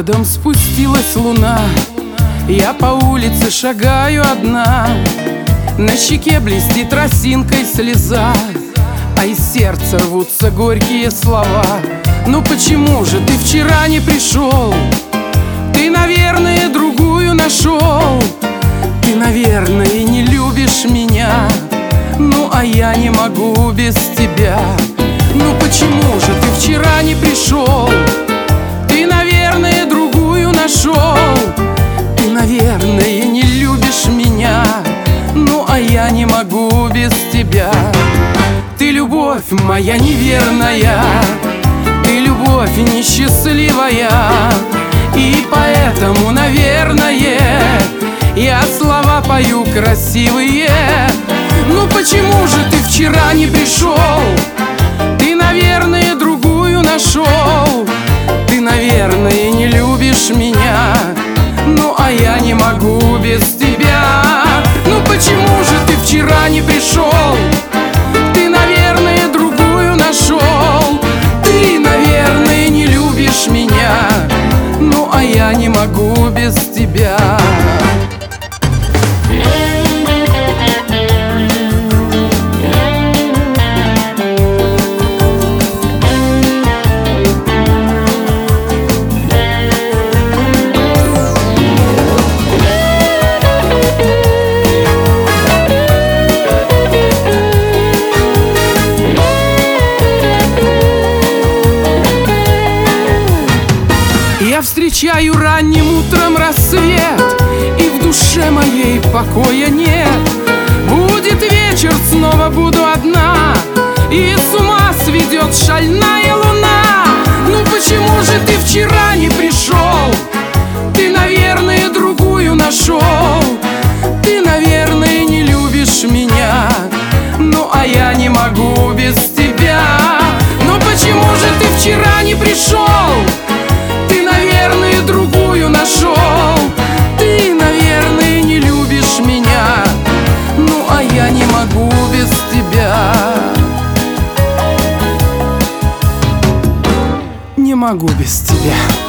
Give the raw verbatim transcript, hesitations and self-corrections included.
городом спустилась луна. Я по улице шагаю одна. На щеке блестит росинкой слеза, а из сердца рвутся горькие слова. Ну почему же ты вчера не пришел? Ты, наверное, другую нашел. Ты, наверное, не любишь меня. Ну а я не могу без тебя. Ну почему же ты вчера не пришел? Ты, наверное, другую нашел. Ты, наверное, не любишь меня. Ну а я не могу без тебя. Ты любовь моя неверная, ты любовь несчастливая. И поэтому, наверное, я слова пою красивые. Ну почему же ты вчера не пришел? Ты, наверное, другую нашел. Ты, наверное, не любишь меня. Ну а я не могу без тебя. Ну почему же ты вчера не пришел? Ты, наверное, другую нашел. Ты, наверное, не любишь меня. Ну а я не могу без тебя. Я встречаю ранним утром рассвет, и в душе моей покоя нет. Будет вечер, снова буду одна, и с ума сведет шальная луна. Ну почему же ты вчера не пришел? Ты, наверное, другую нашел. Ты, наверное, не любишь меня. Ну а я не могу без тебя. Ну почему же ты вчера не пришел? Ты, наверное, другую нашел. Ты, наверное, не любишь меня. Ну а я не могу без тебя. Не могу без тебя.